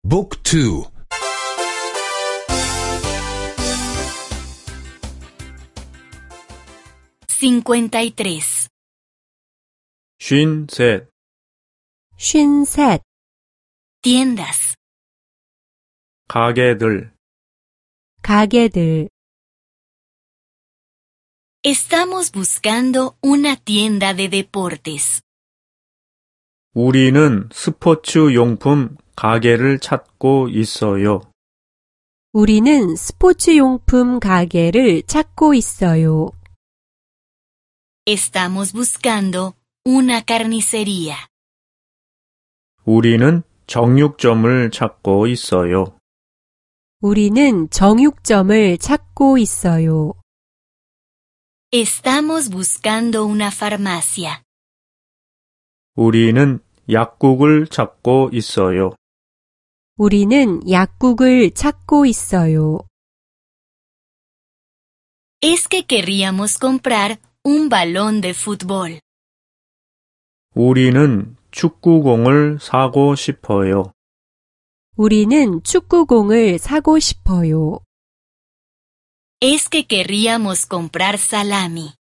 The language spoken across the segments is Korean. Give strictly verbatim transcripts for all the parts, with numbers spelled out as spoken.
Book two. cincuenta y tres. 쉰셋, 쉰셋, Tiendas. 가게들, 가게들. Estamos buscando una tienda de deportes. 우리는 스포츠 용품 가게를 찾고 있어요. 우리는 스포츠용품 가게를 찾고 있어요. Estamos buscando una carnicería. 우리는 정육점을 찾고 있어요. 우리는 정육점을 찾고 있어요. Estamos buscando una farmacia. 우리는 약국을 찾고 있어요. 우리는 약국을 찾고 있어요. Es que querríamos comprar un balón de fútbol. 우리는 축구공을 사고 싶어요. 우리는 축구공을 사고 싶어요. Es que querríamos comprar salami.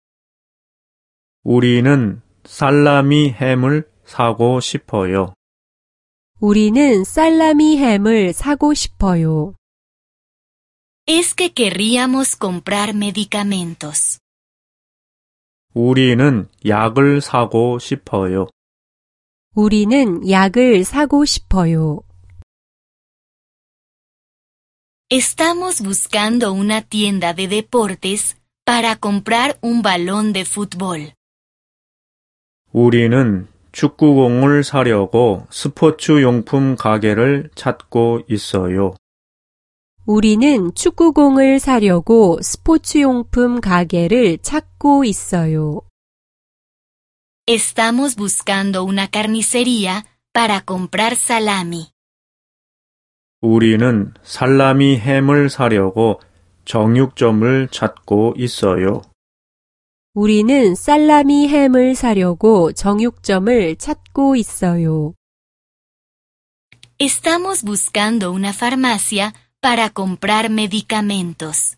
우리는 살라미 햄을 사고 싶어요. 우리는 살라미 햄을 사고 싶어요. Es que querríamos comprar medicamentos. 우리는 약을 사고 싶어요. 우리는 약을 사고 싶어요. Estamos buscando una tienda de deportes para comprar un balón de fútbol. 우리는 축구공을 사려고 스포츠 용품 가게를 찾고 있어요. 우리는 축구공을 사려고 스포츠용품 가게를 찾고 있어요. Estamos buscando una carnicería para comprar salami. 우리는 살라미 햄을 사려고 정육점을 찾고 있어요. 우리는 살라미 햄을 사려고 정육점을 찾고 있어요. Estamos buscando una farmacia para comprar medicamentos.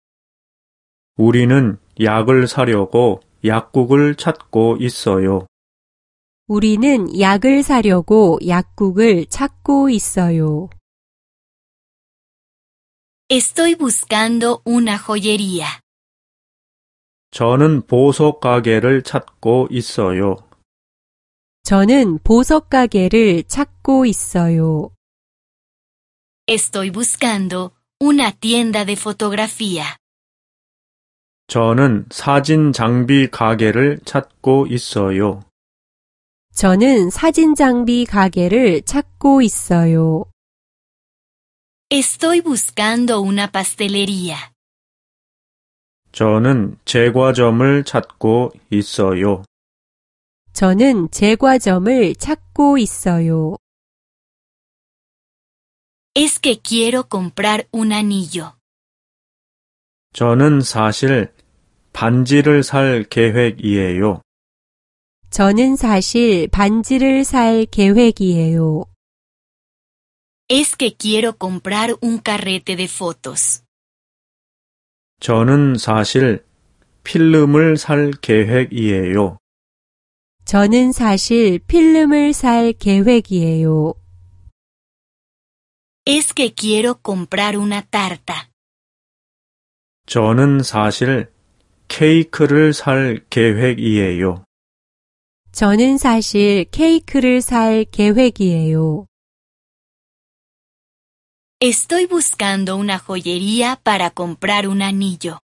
우리는 약을 사려고 약국을 찾고 있어요. 우리는 약을 사려고 약국을 찾고 있어요. Estoy buscando una joyería. 저는 보석 가게를 찾고 있어요. 저는 보석 가게를 찾고 있어요. Estoy buscando una tienda de fotografía. 저는 사진 장비 가게를 찾고 있어요. 저는 사진 장비 가게를 찾고 있어요. Estoy buscando una pastelería. 저는 제과점을 찾고 있어요. 저는 제과점을 찾고 있어요. Es que quiero comprar un anillo. 저는 사실 반지를 살 계획이에요. 저는 사실 반지를 살 계획이에요. Es que quiero comprar un carrete de fotos. 저는 사실 필름을 살 계획이에요. 저는 사실 필름을 살 계획이에요. Es que quiero comprar una tarta. 저는 사실 케이크를 살 계획이에요. 저는 사실 케이크를 살 계획이에요. Estoy buscando una joyería para comprar un anillo.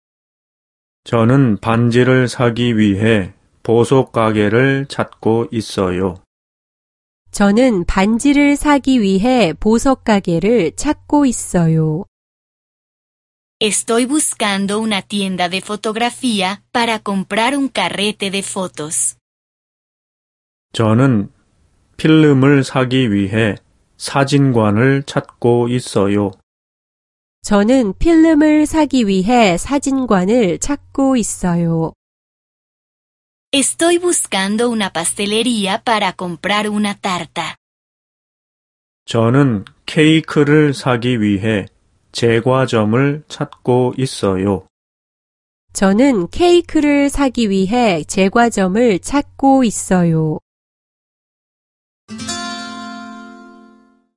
저는 반지를 사기 위해 보석 가게를 찾고 있어요. 저는 반지를 사기 위해 보석 가게를 찾고 있어요. Estoy buscando una tienda de fotografía para comprar un carrete de fotos. 저는 필름을 사기 위해 사진관을 찾고 있어요. 저는 필름을 사기 위해 사진관을 찾고 있어요. Estoy buscando una pastelería para comprar una tarta. 저는 케이크를 사기 위해 제과점을 찾고 있어요. 저는 케이크를 사기 위해 제과점을 찾고 있어요.